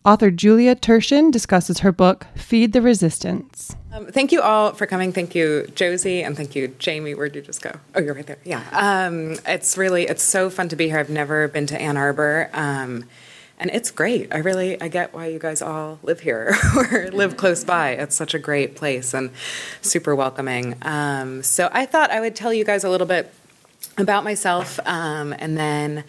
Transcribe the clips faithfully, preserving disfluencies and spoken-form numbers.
Author Julia Turshen discusses her book, Feed the Resistance. Um, thank you all for coming. Thank you, Josie, and thank you, Jamie. Where'd you just go? Oh, you're right there. Yeah. Um, it's really, it's so fun to be here. I've never been to Ann Arbor, um, and it's great. I really, I get why you guys all live here or live close by. It's such a great place and super welcoming. Um, so I thought I would tell you guys a little bit about myself, um, and then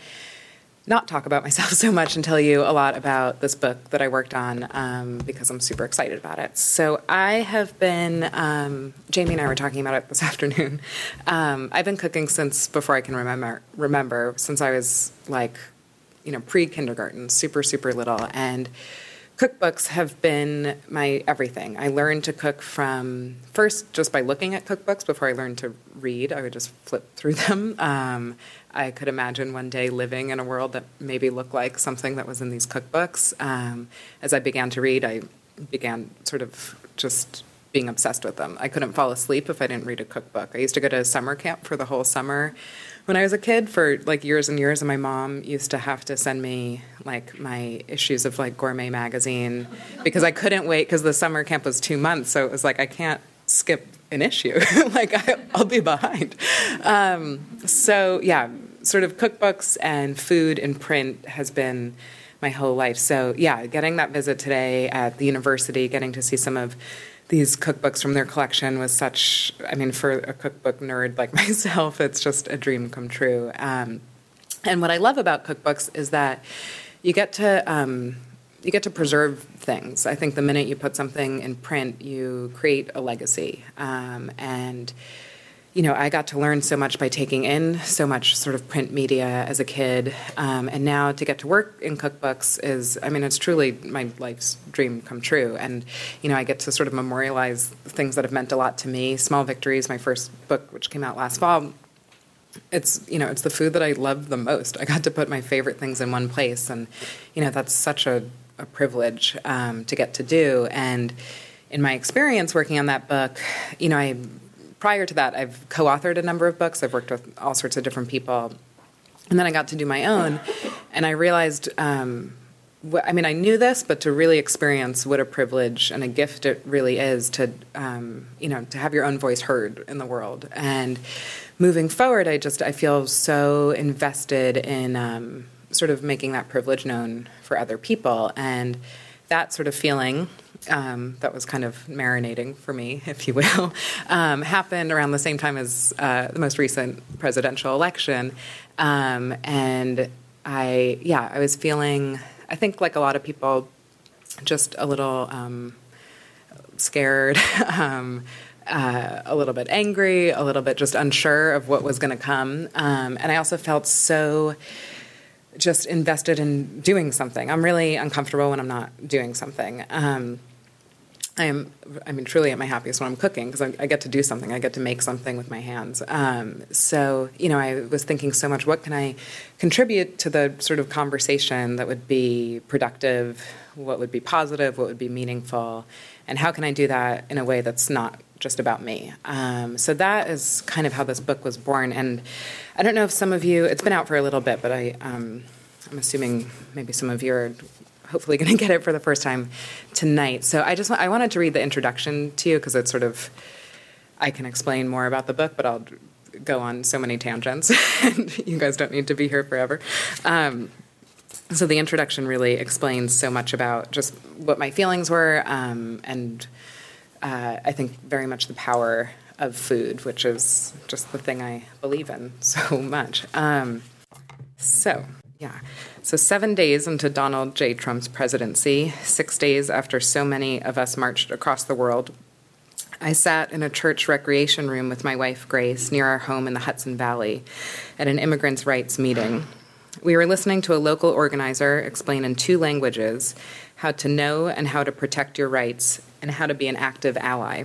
not talk about myself so much and tell you a lot about this book that I worked on um, because I'm super excited about it. So I have been, um, Jamie and I were talking about it this afternoon. Um, I've been cooking since before I can remember, remember, since I was like, you know, pre-kindergarten, super, super little. And cookbooks have been my everything. I learned to cook from, first, just by looking at cookbooks before I learned to read. I would just flip through them. Um, I could imagine one day living in a world that maybe looked like something that was in these cookbooks. Um, as I began to read, I began sort of just being obsessed with them. I couldn't fall asleep if I didn't read a cookbook. I used to go to summer camp for the whole summer when I was a kid for like years and years, and my mom used to have to send me like my issues of like Gourmet magazine because I couldn't wait because the summer camp was two months. So it was like, I can't skip an issue. like I, I'll be behind. Um, so yeah, sort of cookbooks and food in print has been my whole life. So yeah, getting that visit today at the university, getting to see some of these cookbooks from their collection was such, I mean, for a cookbook nerd like myself, it's just a dream come true. Um, and what I love about cookbooks is that you get to um, you get to preserve things. I think the minute you put something in print, you create a legacy. Um, and you know, I got to learn so much by taking in so much sort of print media as a kid. Um, and now to get to work in cookbooks is, I mean, it's truly my life's dream come true. And, you know, I get to sort of memorialize things that have meant a lot to me. Small Victories, my first book, which came out last fall, it's, you know, it's the food that I love the most. I got to put my favorite things in one place. And, you know, that's such a, a privilege um, to get to do. And in my experience working on that book, you know, I... Prior to that, I've co-authored a number of books. I've worked with all sorts of different people. And then I got to do my own, and I realized, um, wh- I mean, I knew this, but to really experience what a privilege and a gift it really is to, um, you know, to have your own voice heard in the world. And moving forward, I just, I feel so invested in um, sort of making that privilege known for other people. And that sort of feeling... Um, that was kind of marinating for me, if you will, um, happened around the same time as uh, the most recent presidential election. Um, and I, yeah, I was feeling, I think like a lot of people, just a little um, scared, um, uh, a little bit angry, a little bit just unsure of what was going to come. Um, and I also felt so... just invested in doing something. I'm really uncomfortable when I'm not doing something. Um, I am, I mean, truly at my happiest when I'm cooking because I, I get to do something. I get to make something with my hands. Um, so, you know, I was thinking so much, what can I contribute to the sort of conversation that would be productive, what would be positive, what would be meaningful, and how can I do that in a way that's not just about me. Um, so that is kind of how this book was born. And I don't know if some of you, it's been out for a little bit, but I, um, I'm assuming maybe some of you are hopefully going to get it for the first time tonight. So I just I wanted to read the introduction to you because it's sort of, I can explain more about the book, but I'll go on so many tangents and you guys don't need to be here forever. Um, so the introduction really explains so much about just what my feelings were um, and uh, I think very much the power of food, which is just the thing I believe in so much. Um, so, yeah. So seven days into Donald J. Trump's presidency, six days after so many of us marched across the world, I sat in a church recreation room with my wife, Grace, near our home in the Hudson Valley at an immigrants' rights meeting. We were listening to a local organizer explain in two languages how to know and how to protect your rights and how to be an active ally.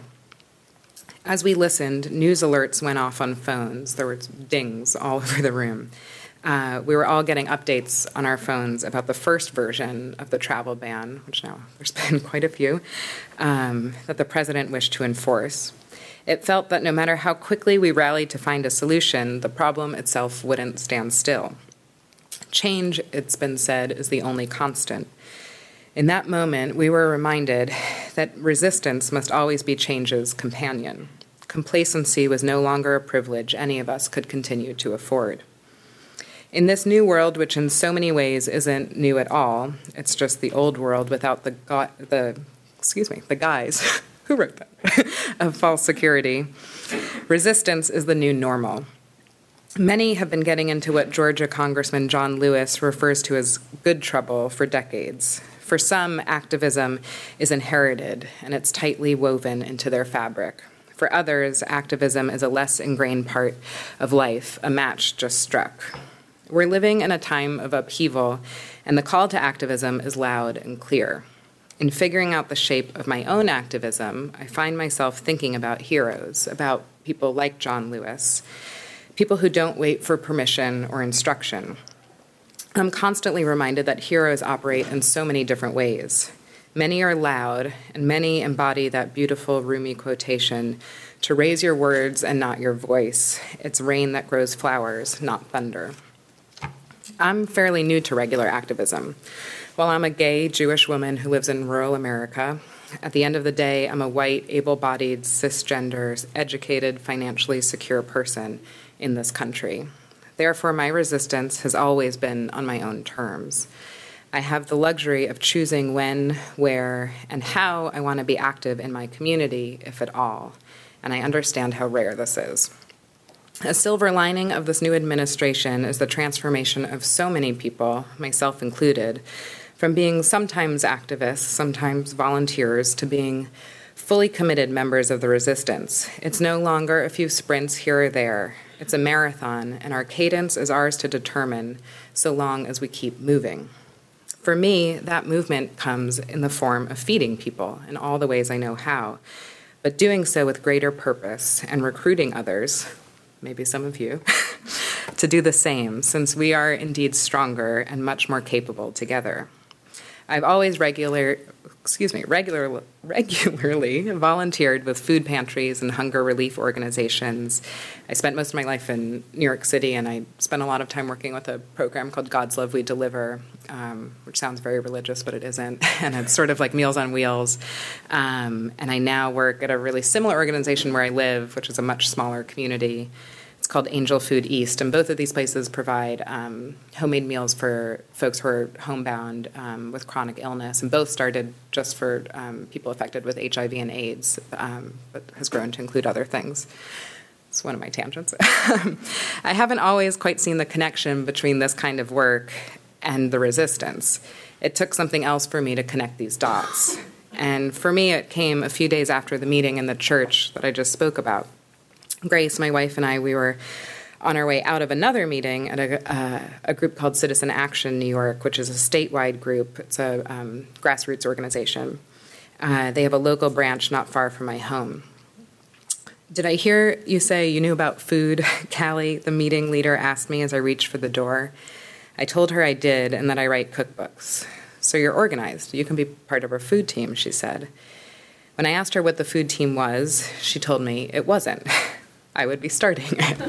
As we listened, news alerts went off on phones. There were dings all over the room. Uh, we were all getting updates on our phones about the first version of the travel ban, which now there's been quite a few, um, that the president wished to enforce. It felt that no matter how quickly we rallied to find a solution, the problem itself wouldn't stand still. Change, it's been said, is the only constant. In that moment, we were reminded that resistance must always be change's companion. Complacency was no longer a privilege any of us could continue to afford. In this new world, which in so many ways isn't new at all, it's just the old world without the go- the excuse me, the guise who wrote that of false security. Resistance is the new normal. Many have been getting into what Georgia Congressman John Lewis refers to as good trouble for decades. For some, activism is inherited and it's tightly woven into their fabric. For others, activism is a less ingrained part of life, a match just struck. We're living in a time of upheaval, and the call to activism is loud and clear. In figuring out the shape of my own activism, I find myself thinking about heroes, about people like John Lewis, people who don't wait for permission or instruction. I'm constantly reminded that heroes operate in so many different ways. Many are loud, and many embody that beautiful Rumi quotation, to raise your words and not your voice. It's rain that grows flowers, not thunder. I'm fairly new to regular activism. While I'm a gay Jewish woman who lives in rural America, at the end of the day, I'm a white, able-bodied, cisgender, educated, financially secure person in this country. Therefore, my resistance has always been on my own terms. I have the luxury of choosing when, where, and how I want to be active in my community, if at all, and I understand how rare this is. A silver lining of this new administration is the transformation of so many people, myself included, from being sometimes activists, sometimes volunteers, to being fully committed members of the resistance. It's no longer a few sprints here or there. It's a marathon, and our cadence is ours to determine, so long as we keep moving. For me, that movement comes in the form of feeding people in all the ways I know how, but doing so with greater purpose and recruiting others, maybe some of you, to do the same, since we are indeed stronger and much more capable together. I've always regular, excuse me, regular, regularly volunteered with food pantries and hunger relief organizations. I spent most of my life in New York City, and I spent a lot of time working with a program called God's Love We Deliver, um, which sounds very religious, but it isn't. And it's sort of like Meals on Wheels. Um, and I now work at a really similar organization where I live, which is a much smaller community. It's called Angel Food East, and both of these places provide um, homemade meals for folks who are homebound um, with chronic illness, and both started just for um, people affected with H I V and AIDS, um, but has grown to include other things. It's one of my tangents. I haven't always quite seen the connection between this kind of work and the resistance. It took something else for me to connect these dots. And for me, it came a few days after the meeting in the church that I just spoke about. Grace, my wife, and I, we were on our way out of another meeting at a, uh, a group called Citizen Action New York, which is a statewide group. It's a um, grassroots organization. Uh, they have a local branch not far from my home. Did I hear you say you knew about food, Callie, the meeting leader, asked me as I reached for the door. I told her I did and that I write cookbooks. So you're organized. You can be part of our food team, she said. When I asked her what the food team was, she told me it wasn't. I would be starting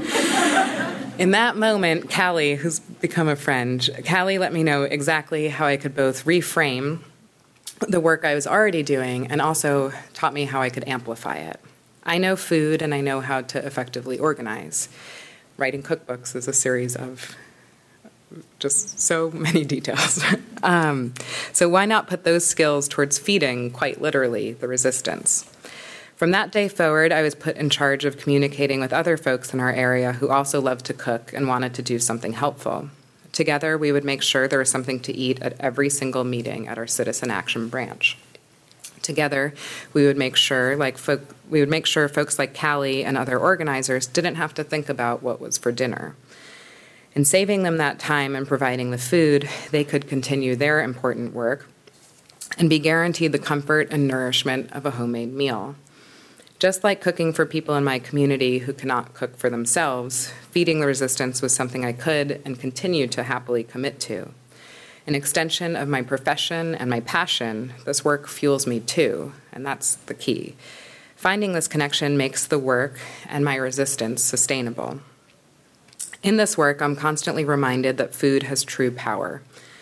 it. In that moment, Callie, who's become a friend, Callie let me know exactly how I could both reframe the work I was already doing and also taught me how I could amplify it. I know food and I know how to effectively organize. Writing cookbooks is a series of just so many details. um, so why not put those skills towards feeding, quite literally, the resistance? From that day forward, I was put in charge of communicating with other folks in our area who also loved to cook and wanted to do something helpful. Together, we would make sure there was something to eat at every single meeting at our Citizen Action branch. Together, we would make sure, like folk, we would make sure folks like Callie and other organizers didn't have to think about what was for dinner. In saving them that time and providing the food, they could continue their important work and be guaranteed the comfort and nourishment of a homemade meal. Just like cooking for people in my community who cannot cook for themselves, feeding the resistance was something I could and continue to happily commit to. An extension of my profession and my passion, this work fuels me too, and that's the key. Finding this connection makes the work and my resistance sustainable. In this work, I'm constantly reminded that food has true power.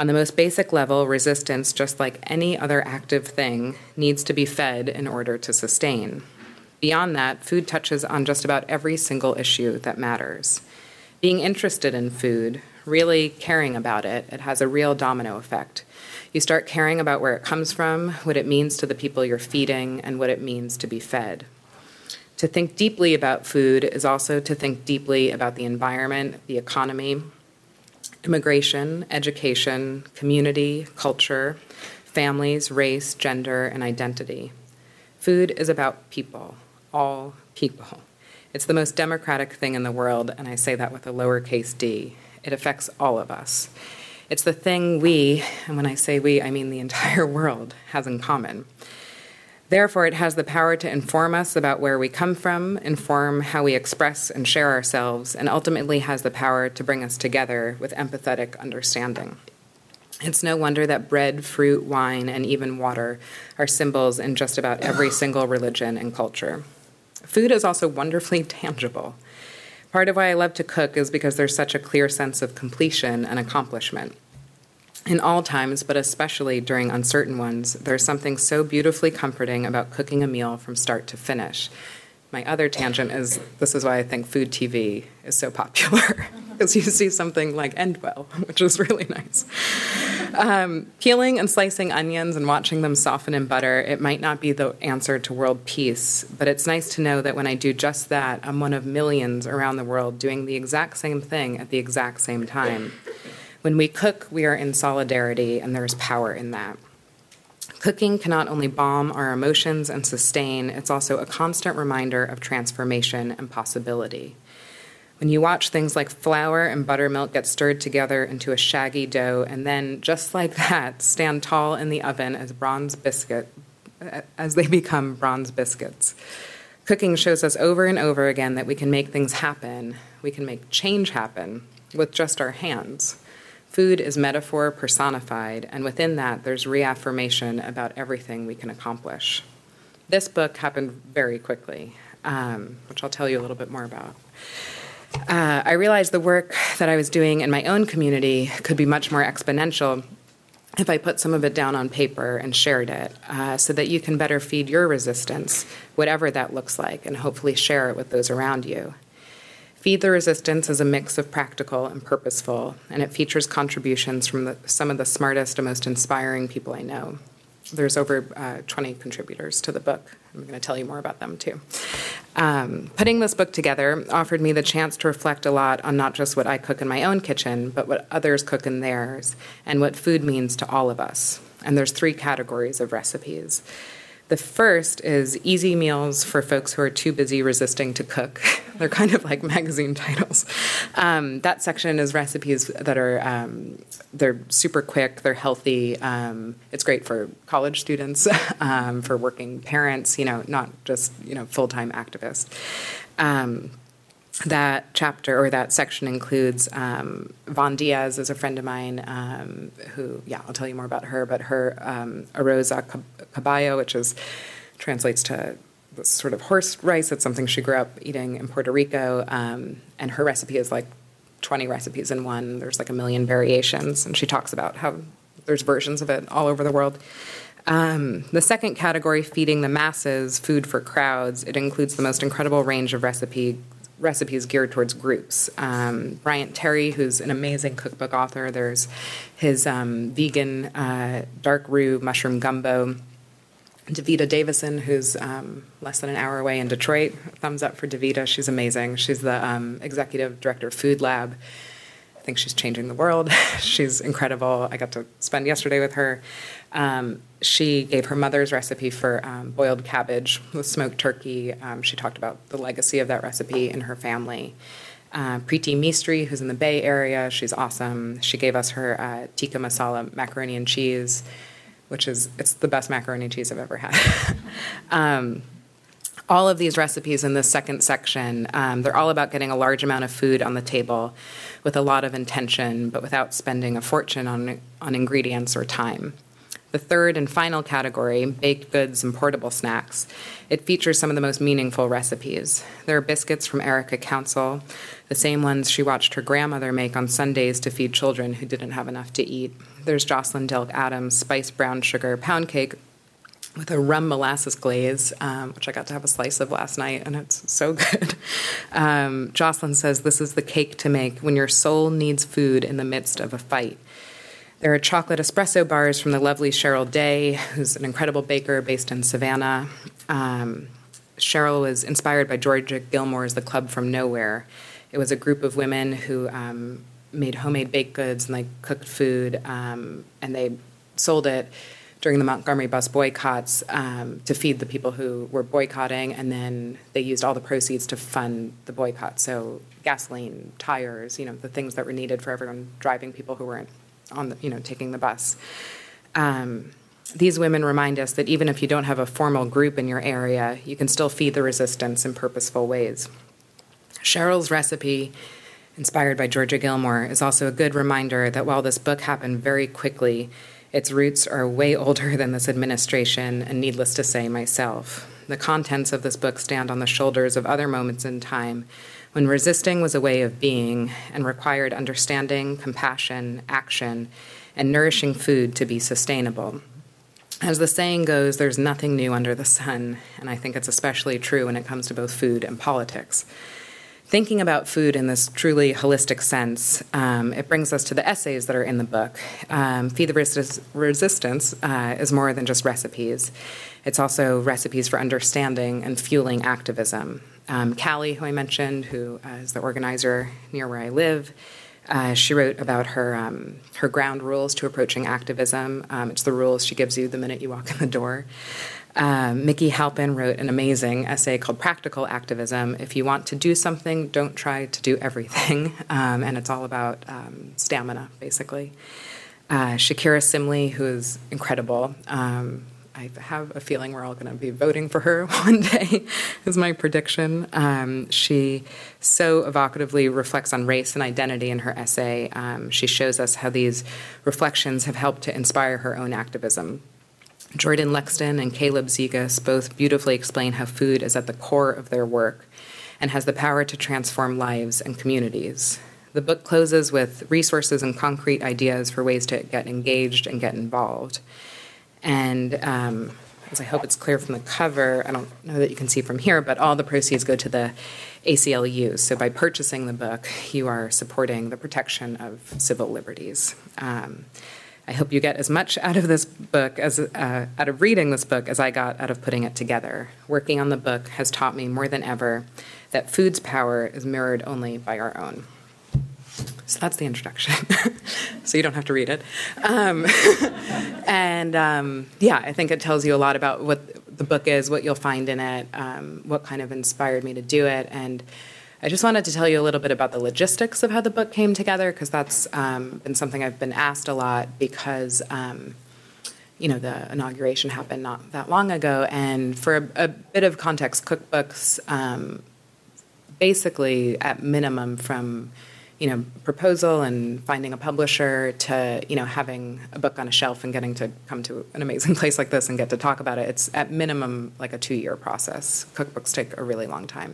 On the most basic level, resistance, just like any other active thing, needs to be fed in order to sustain. Beyond that, food touches on just about every single issue that matters. Being interested in food, really caring about it, it has a real domino effect. You start caring about where it comes from, what it means to the people you're feeding, and what it means to be fed. To think deeply about food is also to think deeply about the environment, the economy, immigration, education, community, culture, families, race, gender, and identity. Food is about people, all people. It's the most democratic thing in the world, and I say that with a lowercase d. It affects all of us. It's the thing we, and when I say we, I mean the entire world, has in common. Therefore, it has the power to inform us about where we come from, inform how we express and share ourselves, and ultimately has the power to bring us together with empathetic understanding. It's no wonder that bread, fruit, wine, and even water are symbols in just about every single religion and culture. Food is also wonderfully tangible. Part of why I love to cook is because there's such a clear sense of completion and accomplishment. In all times, but especially during uncertain ones, there's something so beautifully comforting about cooking a meal from start to finish. My other tangent is, this is why I think food T V is so popular, because you see something like End Well, which is really nice. Um, peeling and slicing onions and watching them soften in butter, it might not be the answer to world peace, but it's nice to know that when I do just that, I'm one of millions around the world doing the exact same thing at the exact same time. When we cook, we are in solidarity, and there's power in that. Cooking can not only balm our emotions and sustain, it's also a constant reminder of transformation and possibility. When you watch things like flour and buttermilk get stirred together into a shaggy dough, and then, just like that, stand tall in the oven as bronze biscuit, as they become bronze biscuits. Cooking shows us over and over again that we can make things happen, we can make change happen with just our hands. Food is metaphor personified, and within that, there's reaffirmation about everything we can accomplish. This book happened very quickly, um, which I'll tell you a little bit more about. Uh, I realized the work that I was doing in my own community could be much more exponential if I put some of it down on paper and shared it, uh, so that you can better feed your resistance, whatever that looks like, and hopefully share it with those around you. Feed the Resistance is a mix of practical and purposeful, and it features contributions from the, some of the smartest and most inspiring people I know. There's over uh, twenty contributors to the book. I'm going to tell you more about them, too. Um, putting this book together offered me the chance to reflect a lot on not just what I cook in my own kitchen, but what others cook in theirs, and what food means to all of us. And there's three categories of recipes. The first is easy meals for folks who are too busy resisting to cook. They're kind of like magazine titles. Um, that section is recipes that are um, they're super quick, they're healthy. Um, it's great for college students, um, for working parents, you know, not just you know full-time activists. Um, That chapter or that section includes um, Von Diaz is a friend of mine um, who, yeah, I'll tell you more about her, but her um, arroz a caballo, which is translates to sort of horse rice. It's something she grew up eating in Puerto Rico, um, and her recipe is like twenty recipes in one. There's like a million variations, and she talks about how there's versions of it all over the world. Um, the second category, feeding the masses, food for crowds, it includes the most incredible range of recipe recipes geared towards groups. Um, Bryant Terry, who's an amazing cookbook author, there's his um, vegan uh, dark roux mushroom gumbo. Davita Davison, who's um, less than an hour away in Detroit. Thumbs up for Davita. She's amazing. She's the um, executive director of Food Lab. I think she's changing the world. She's incredible. I got to spend yesterday with her. Um, she gave her mother's recipe for um, boiled cabbage with smoked turkey. Um, she talked about the legacy of that recipe in her family. Uh, Preeti Mistry, who's in the Bay Area, she's awesome. She gave us her uh, tikka masala macaroni and cheese, which is, it's the best macaroni and cheese I've ever had. um, all of these recipes in this second section, um, they're all about getting a large amount of food on the table with a lot of intention, but without spending a fortune on, on ingredients or time. The third and final category, baked goods and portable snacks, it features some of the most meaningful recipes. There are biscuits from Erica Council, the same ones she watched her grandmother make on Sundays to feed children who didn't have enough to eat. There's Jocelyn Delk Adams' spiced brown sugar pound cake with a rum molasses glaze, um, which I got to have a slice of last night, and it's so good. Um, Jocelyn says, this is the cake to make when your soul needs food in the midst of a fight. There are chocolate espresso bars from the lovely Cheryl Day, who's an incredible baker based in Savannah. Um, Cheryl was inspired by Georgia Gilmore's The Club from Nowhere. It was a group of women who um, made homemade baked goods, and they cooked food, um, and they sold it during the Montgomery bus boycotts um, to feed the people who were boycotting, and then they used all the proceeds to fund the boycott. So gasoline, tires, you know, the things that were needed for everyone driving people who weren't on the, you know, taking the bus. Um, these women remind us that even if you don't have a formal group in your area, you can still feed the resistance in purposeful ways. Cheryl's recipe, inspired by Georgia Gilmore, is also a good reminder that while this book happened very quickly, its roots are way older than this administration, and needless to say, myself. The contents of this book stand on the shoulders of other moments in time when resisting was a way of being and required understanding, compassion, action, and nourishing food to be sustainable. As the saying goes, there's nothing new under the sun, and I think it's especially true when it comes to both food and politics. Thinking about food in this truly holistic sense, um, it brings us to the essays that are in the book. Um, Feed the Resist- Resistance uh, is more than just recipes. It's also recipes for understanding and fueling activism. Um, Callie, who I mentioned, who uh, is the organizer near where I live, uh, she wrote about her um, her ground rules to approaching activism. Um, it's the rules she gives you the minute you walk in the door. Um, Mickey Halpin wrote an amazing essay called Practical Activism. If you want to do something, don't try to do everything. Um, and it's all about um, stamina, basically. Uh, Shakira Simley, who is incredible. Um, I have a feeling we're all going to be voting for her one day, is my prediction. Um, she so evocatively reflects on race and identity in her essay. Um, she shows us how these reflections have helped to inspire her own activism. Jordan Lexton and Caleb Zegas both beautifully explain how food is at the core of their work and has the power to transform lives and communities. The book closes with resources and concrete ideas for ways to get engaged and get involved. And um, as I hope it's clear from the cover, I don't know that you can see from here, but all the proceeds go to the A C L U. So by purchasing the book, you are supporting the protection of civil liberties. Um, I hope you get as much out of this book, as uh, out of reading this book, as I got out of putting it together. Working on the book has taught me more than ever that food's power is mirrored only by our own. So that's the introduction. So you don't have to read it. Um, and um, yeah, I think it tells you a lot about what the book is, what you'll find in it, um, what kind of inspired me to do it. And I just wanted to tell you a little bit about the logistics of how the book came together, because that's um, been something I've been asked a lot because, um, you know, the inauguration happened not that long ago. And for a, a bit of context, cookbooks um, basically, at minimum, from, you know, proposal and finding a publisher to, you know, having a book on a shelf and getting to come to an amazing place like this and get to talk about it, it's at minimum like a two-year process. Cookbooks take a really long time.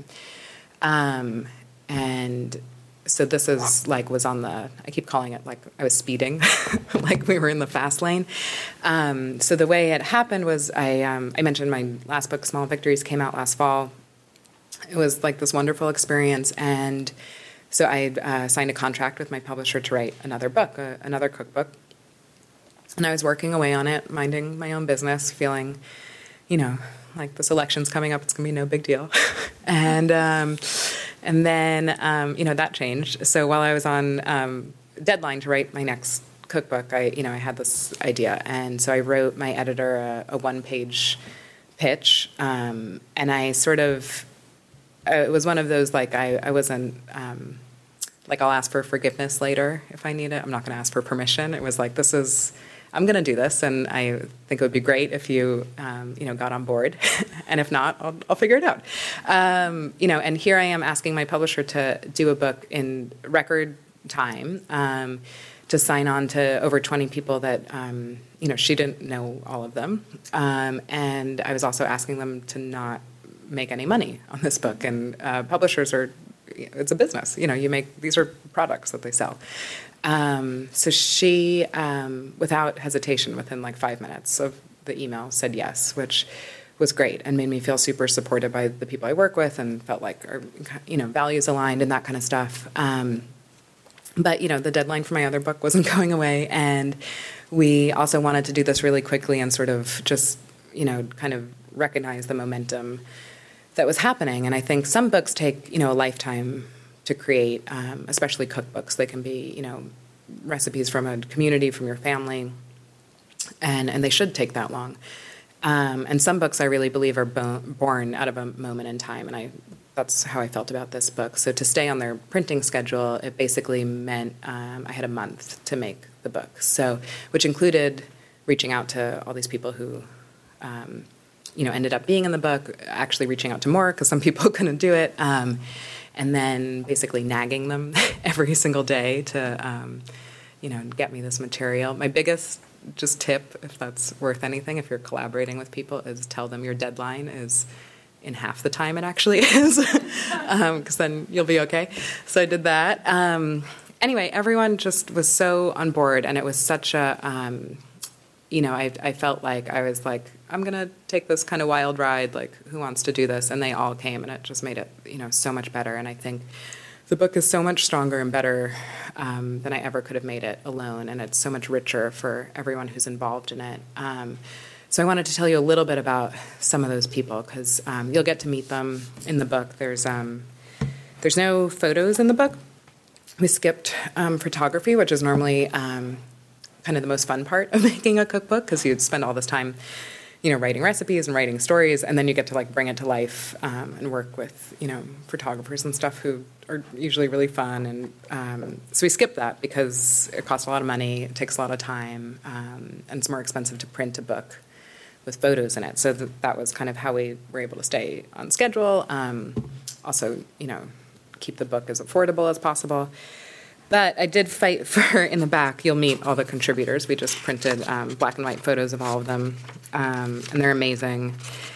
Um, and so this is like was on the, I keep calling it like I was speeding, like we were in the fast lane. Um, so the way it happened was I, um, I mentioned my last book, Small Victories, came out last fall. It was like this wonderful experience. And so I uh, signed a contract with my publisher to write another book, uh, another cookbook. And I was working away on it, minding my own business, feeling, you know, like this election's coming up, it's going to be no big deal. and um, and then, um, you know, that changed. So while I was on um, deadline to write my next cookbook, I, you know, I had this idea. And so I wrote my editor a, a one-page pitch. Um, and I sort of, uh, it was one of those, like, I, I wasn't, um, like, I'll ask for forgiveness later if I need it. I'm not going to ask for permission. It was like, this is... I'm going to do this, and I think it would be great if you, um, you know, got on board. And if not, I'll, I'll figure it out. Um, you know, and here I am asking my publisher to do a book in record time, um, to sign on to over twenty people that, um, you know, she didn't know all of them. Um, and I was also asking them to not make any money on this book. And uh, publishers are, it's a business. You know, you make, these are products that they sell. Um, so she, um, without hesitation, within like five minutes of the email, said yes, which was great and made me feel super supported by the people I work with and felt like our, you know, values aligned and that kind of stuff. Um, but, you know, the deadline for my other book wasn't going away, and we also wanted to do this really quickly and sort of just, you know, kind of recognize the momentum that was happening. And I think some books take, you know, a lifetime to create, um, especially cookbooks. They can be, you know, recipes from a community, from your family, and, and they should take that long. Um, and some books I really believe are bo- born out of a moment in time, and I that's how I felt about this book. So to stay on their printing schedule, it basically meant um, I had a month to make the book, so which included reaching out to all these people who um, you know, ended up being in the book, actually reaching out to more because some people couldn't do it, um, and then basically nagging them every single day to, um, you know, get me this material. My biggest just tip, if that's worth anything, if you're collaborating with people, is tell them your deadline is in half the time it actually is, because um, then you'll be okay. So I did that. Um, anyway, everyone just was so on board, and it was such a, um, you know, I, I felt like I was like, I'm going to take this kind of wild ride, like, who wants to do this? And they all came, and it just made it, you know, so much better. And I think the book is so much stronger and better um, than I ever could have made it alone, and it's so much richer for everyone who's involved in it. Um, so I wanted to tell you a little bit about some of those people, because um, you'll get to meet them in the book. There's um, there's no photos in the book. We skipped um, photography, which is normally um, kind of the most fun part of making a cookbook, because you'd spend all this time, you know, writing recipes and writing stories, and then you get to like bring it to life um, and work with, you know, photographers and stuff who are usually really fun. And um, so we skipped that because it costs a lot of money, it takes a lot of time, um, and it's more expensive to print a book with photos in it. So th- that was kind of how we were able to stay on schedule. Um, also, you know, keep the book as affordable as possible. But I did fight for, in the back, you'll meet all the contributors. We just printed um, black and white photos of all of them, um, and they're amazing.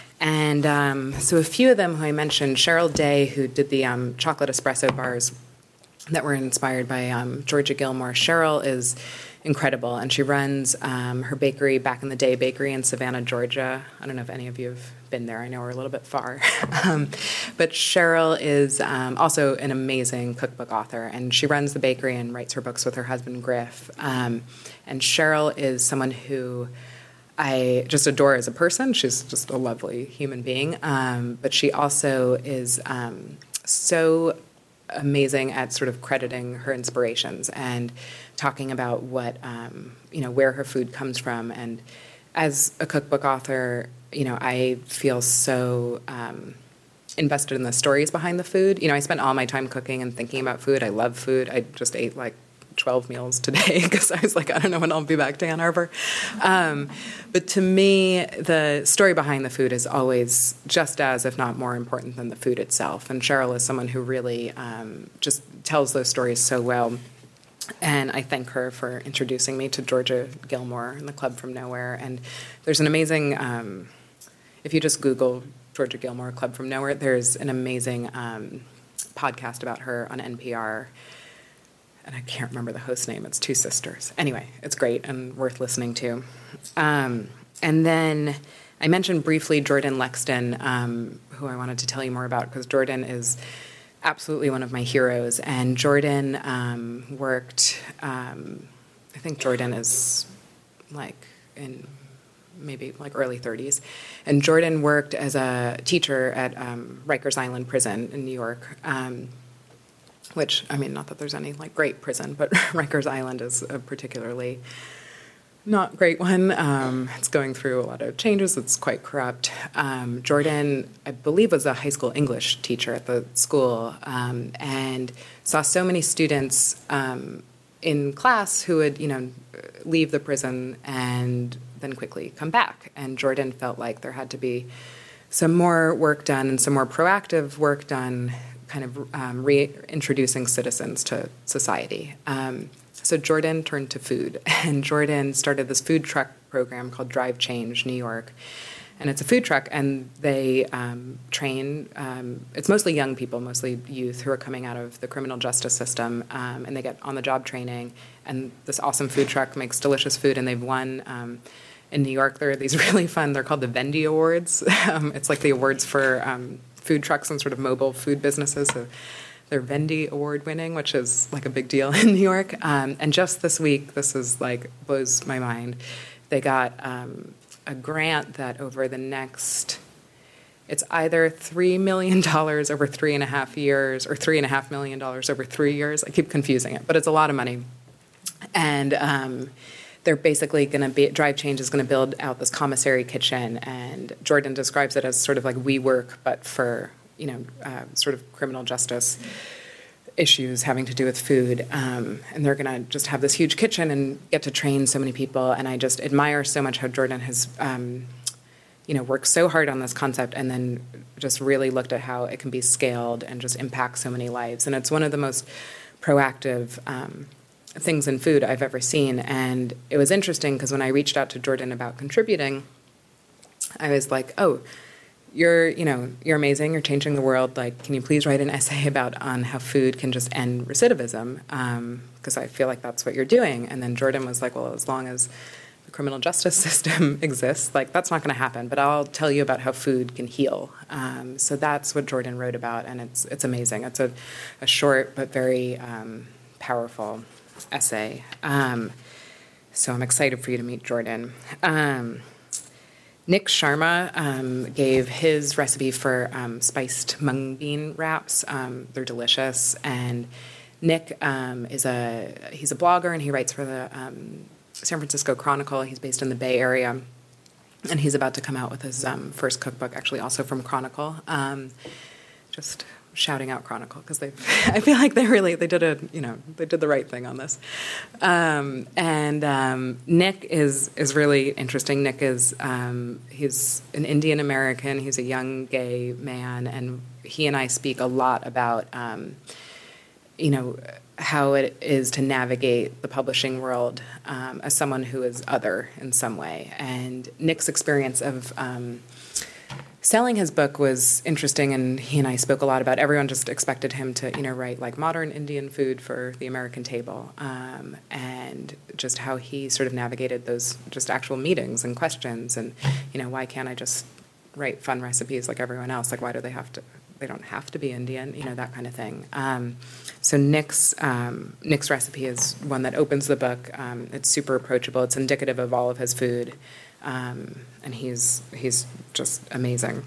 And um, so a few of them who I mentioned, Cheryl Day, who did the um, chocolate espresso bars that were inspired by um, Georgia Gilmore. Cheryl is incredible, and she runs um, her bakery, Back in the Day Bakery in Savannah, Georgia. I don't know if any of you have been there. I know we're a little bit far. um, but Cheryl is um, also an amazing cookbook author, and she runs the bakery and writes her books with her husband, Griff. Um, and Cheryl is someone who I just adore as a person. She's just a lovely human being. Um, but she also is um, so amazing at sort of crediting her inspirations and talking about what, um, you know, where her food comes from. And as a cookbook author, you know, I feel so um, invested in the stories behind the food. You know, I spent all my time cooking and thinking about food. I love food. I just ate like twelve meals today because I was like, I don't know when I'll be back to Ann Arbor. Um, but to me, the story behind the food is always just as, if not more important than the food itself. And Cheryl is someone who really um, just tells those stories so well. And I thank her for introducing me to Georgia Gilmore and the Club from Nowhere. And there's an amazing, um, if you just Google Georgia Gilmore, Club from Nowhere, there's an amazing um, podcast about her on N P R. And I can't remember the host's name. It's two sisters. Anyway, it's great and worth listening to. Um, and then I mentioned briefly Jordan Lexton, um, who I wanted to tell you more about, because Jordan is absolutely one of my heroes. And Jordan um, worked, um, I think Jordan is like in maybe like early thirties. And Jordan worked as a teacher at um, Rikers Island Prison in New York. Um, which, I mean, not that there's any, like, great prison, but Rikers Island is a particularly not great one. Um, it's going through a lot of changes. It's quite corrupt. Um, Jordan, I believe, was a high school English teacher at the school, um, and saw so many students um, in class who would, you know, leave the prison and then quickly come back. And Jordan felt like there had to be some more work done and some more proactive work done, kind of um, reintroducing citizens to society. Um, so Jordan turned to food, and Jordan started this food truck program called Drive Change New York. And it's a food truck, and they um, train, um, it's mostly young people, mostly youth who are coming out of the criminal justice system, um, and they get on-the-job training, and this awesome food truck makes delicious food, and they've won. Um, in New York, there are these really fun, they're called the Vendy Awards. um, it's like the awards for um, food trucks and sort of mobile food businesses. So they're Vendy Award winning, which is like a big deal in New York. Um, and just this week, this is like, blows my mind. They got um, a grant that over the next, it's either three million dollars over three and a half years or three and a half million dollars over three years. I keep confusing it, but it's a lot of money. And um, they're basically going to be, Drive Change is going to build out this commissary kitchen, and Jordan describes it as sort of like WeWork, but for, you know, uh, sort of criminal justice issues having to do with food. Um, and they're going to just have this huge kitchen and get to train so many people. And I just admire so much how Jordan has, um, you know, worked so hard on this concept and then just really looked at how it can be scaled and just impact so many lives. And it's one of the most proactive um things in food I've ever seen. And it was interesting because when I reached out to Jordan about contributing, I was like, oh, you're, you know, you're amazing. You're changing the world. Like, can you please write an essay about on how food can just end recidivism? Because um, I feel like that's what you're doing. And then Jordan was like, well, as long as the criminal justice system exists, like that's not going to happen. But I'll tell you about how food can heal. Um, so that's what Jordan wrote about. And it's, it's amazing. It's a, a short but very um, powerful essay. Um, so I'm excited for you to meet Jordan. Um, Nick Sharma um, gave his recipe for um, spiced mung bean wraps. Um, they're delicious. And Nick um, is a, he's a blogger and he writes for the um, San Francisco Chronicle. He's based in the Bay Area. And he's about to come out with his um, first cookbook, actually also from Chronicle. Um, just shouting out Chronicle because they, I feel like they really they did a you know they did the right thing on this. Um, and um, Nick is is really interesting. Nick is um, he's an Indian American. He's a young gay man, and he and I speak a lot about um, you know how it is to navigate the publishing world um, as someone who is other in some way. And Nick's experience of um, selling his book was interesting, and he and I spoke a lot about. Everyone just expected him to, you know, write like modern Indian food for the American table, um, and just how he sort of navigated those just actual meetings and questions, and you know, why can't I just write fun recipes like everyone else? Like, why do they have to? They don't have to be Indian, you know, that kind of thing. Um, so Nick's um, Nick's recipe is one that opens the book. Um, it's super approachable. It's indicative of all of his food. Um, and he's he's just amazing.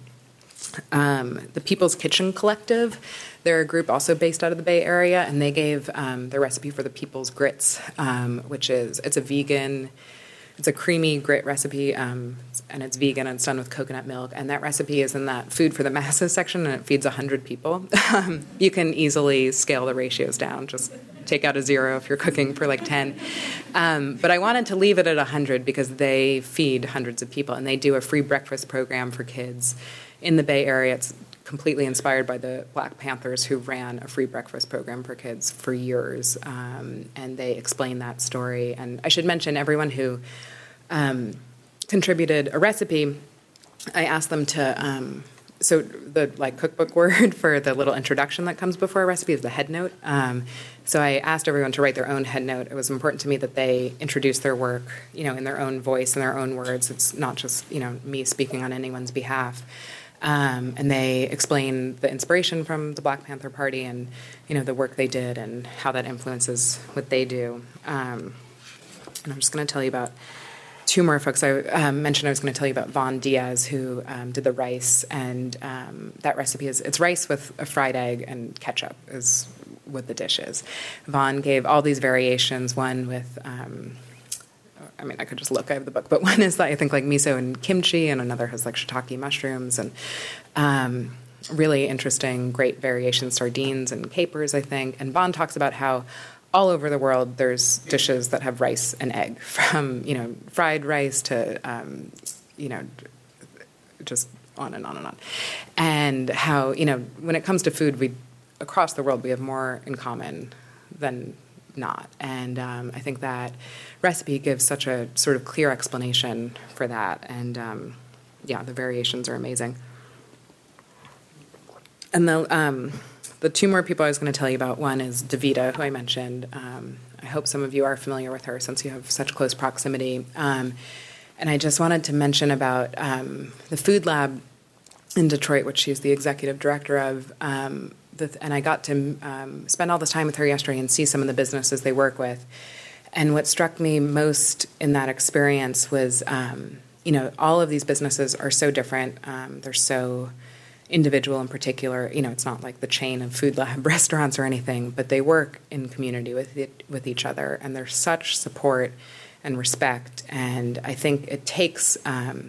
Um, the People's Kitchen Collective, they're a group also based out of the Bay Area, and they gave um, the recipe for the People's Grits, um, which is it's a vegan, it's a creamy grit recipe, um, and it's vegan and it's done with coconut milk. And that recipe is in that Food for the Masses section, and it feeds one hundred people. um, you can easily scale the ratios down. Just take out a zero if you're cooking for like ten. Um, but I wanted to leave it at one hundred because they feed hundreds of people, and they do a free breakfast program for kids in the Bay Area. It's completely inspired by the Black Panthers, who ran a free breakfast program for kids for years, um, and they explain that story. And I should mention everyone who um, contributed a recipe, I asked them to... Um, So the like cookbook word for the little introduction that comes before a recipe is the head note. Um, so I asked everyone to write their own head note. It was important to me that they introduce their work, you know, in their own voice and their own words. It's not just, you know, me speaking on anyone's behalf. Um, and they explain the inspiration from the Black Panther Party and, you know, the work they did and how that influences what they do. Um, and I'm just going to tell you about two more folks. I um, mentioned I was going to tell you about Vaughn Diaz, who um, did the rice, and um, that recipe is it's rice with a fried egg and ketchup is what the dish is. Vaughn gave all these variations. One with, um, I mean, I could just look. I have the book, but one is I think like miso and kimchi, and another has like shiitake mushrooms, and um, really interesting, great variations, sardines and capers, I think. And Vaughn talks about how all over the world, there's dishes that have rice and egg, from, you know, fried rice to, um, you know, just on and on and on. And how, you know, when it comes to food, we, across the world, we have more in common than not. And um, I think that recipe gives such a sort of clear explanation for that. And, um, yeah, the variations are amazing. And the... Um, The two more people I was going to tell you about, one is Davida, who I mentioned, um, I hope some of you are familiar with her since you have such close proximity. Um, and I just wanted to mention about um, the Food Lab in Detroit, which she's the executive director of. Um, the, and I got to um, spend all this time with her yesterday and see some of the businesses they work with. And what struck me most in that experience was, um, you know, all of these businesses are so different. Um, they're so individual in particular. You know, it's not like the chain of Food Lab restaurants or anything, but they work in community with it, with each other, and there's such support and respect. And I think it takes, um,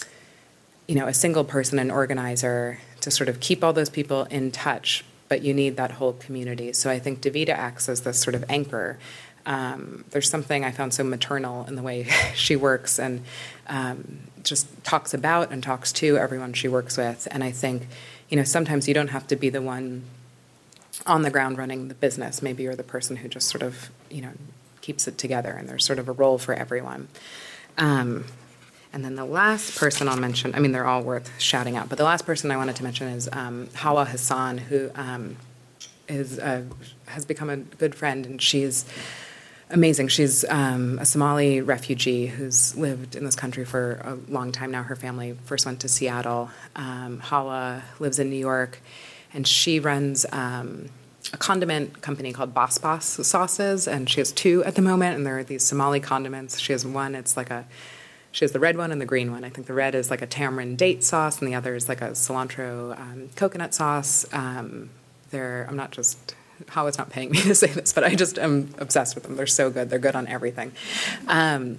you know, a single person, an organizer, to sort of keep all those people in touch, but you need that whole community. So I think DaVita acts as this sort of anchor. Um, there's something I found so maternal in the way she works and um, just talks about and talks to everyone she works with. And I think, you know, sometimes you don't have to be the one on the ground running the business. Maybe you're the person who just sort of, you know, keeps it together, and there's sort of a role for everyone. Um, and then the last person I'll mention, I mean, they're all worth shouting out, but the last person I wanted to mention is um, Hawa Hassan, who um, is uh, has become a good friend, and she's amazing. She's um, a Somali refugee who's lived in this country for a long time now. Her family first went to Seattle. Um, Hawa lives in New York, and she runs um, a condiment company called Boss Boss Sauces, and she has two at the moment, and there are these Somali condiments. She has one, it's like a, she has the red one and the green one. I think the red is like a tamarind date sauce, and the other is like a cilantro um, coconut sauce. Um, they're, I'm not just... Hawa's not paying me to say this, but I just am obsessed with them. They're so good. They're good on everything. Um,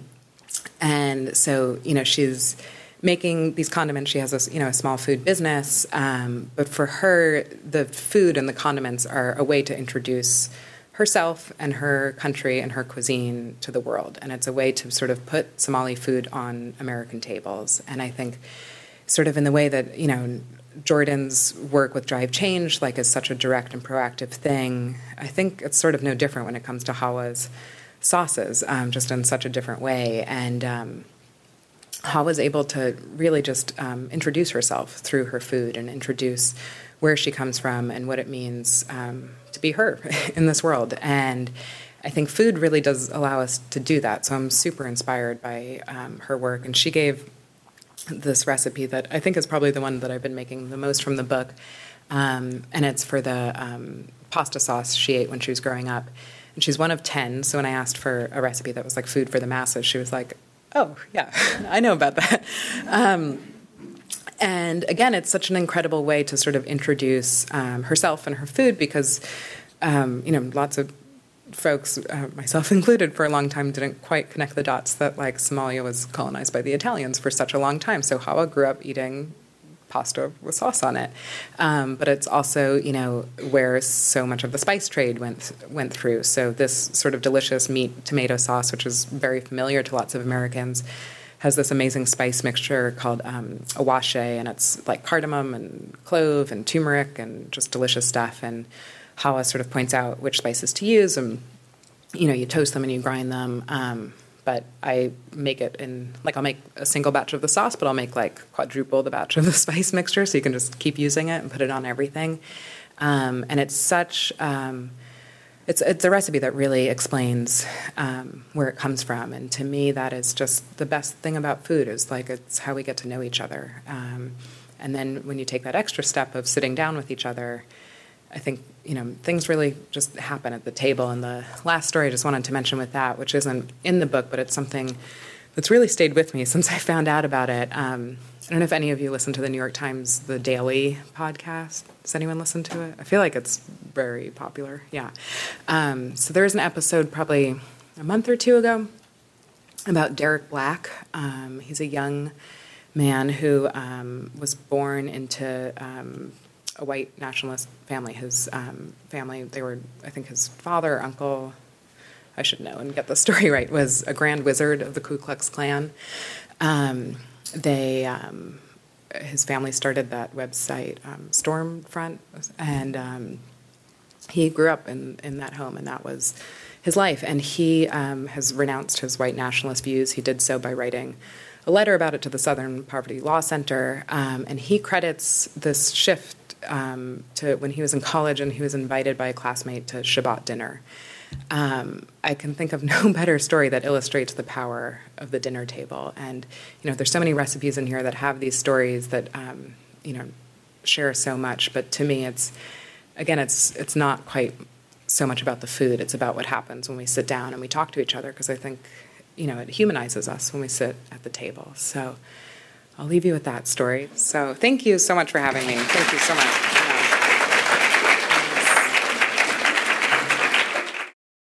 and so, you know, she's making these condiments. She has a, you know, a small food business. Um, but for her, the food and the condiments are a way to introduce herself and her country and her cuisine to the world. And it's a way to sort of put Somali food on American tables. And I think sort of in the way that, you know, Jordan's work with Drive Change, like, is such a direct and proactive thing. I think it's sort of no different when it comes to Hawa's sauces, um, just in such a different way. And um, Hawa's able to really just um, introduce herself through her food and introduce where she comes from and what it means um, to be her in this world. And I think food really does allow us to do that. So I'm super inspired by um, her work. And she gave this recipe that I think is probably the one that I've been making the most from the book. Um, and it's for the um, pasta sauce she ate when she was growing up. And she's one of ten, so when I asked for a recipe that was like food for the masses, she was like, oh, yeah, I know about that. Um, and again, it's such an incredible way to sort of introduce um, herself and her food because, um, you know, lots of folks, uh, myself included, for a long time didn't quite connect the dots that, like, Somalia was colonized by the Italians for such a long time. So Hawa grew up eating pasta with sauce on it. Um, but it's also, you know, where so much of the spice trade went went through. So this sort of delicious meat tomato sauce, which is very familiar to lots of Americans, has this amazing spice mixture called um, awache, and it's like cardamom and clove and turmeric and just delicious stuff. And Hawa sort of points out which spices to use, and, you know, you toast them and you grind them. Um, but I make it in, like, I'll make a single batch of the sauce, but I'll make, like, quadruple the batch of the spice mixture, so you can just keep using it and put it on everything. Um, and it's such, um, it's it's a recipe that really explains um, where it comes from. And to me, that is just the best thing about food, is, like, it's how we get to know each other. Um, and then when you take that extra step of sitting down with each other, I think, you know, things really just happen at the table. And the last story I just wanted to mention with that, which isn't in the book, but it's something that's really stayed with me since I found out about it. Um, I don't know if any of you listen to the New York Times The Daily podcast. Does anyone listen to it? I feel like it's very popular. Yeah. Um, so there was an episode probably a month or two ago about Derek Black. Um, he's a young man who um, was born into um, a white nationalist family. His um, family, they were, I think his father, uncle, I should know and get the story right, was a grand wizard of the Ku Klux Klan. Um, they, um, his family started that website, um, Stormfront, and um, he grew up in, in that home, and that was his life. And he um, has renounced his white nationalist views. He did so by writing a letter about it to the Southern Poverty Law Center, um, and he credits this shift um, to when he was in college and he was invited by a classmate to Shabbat dinner. um, I can think of no better story that illustrates the power of the dinner table. And, you know, there's so many recipes in here that have these stories that, um, you know, share so much. But to me, it's, again, it's it's not quite so much about the food. It's about what happens when we sit down and we talk to each other, because I think, you know, it humanizes us when we sit at the table. So I'll leave you with that story. So thank you so much for having me. Thank you so much.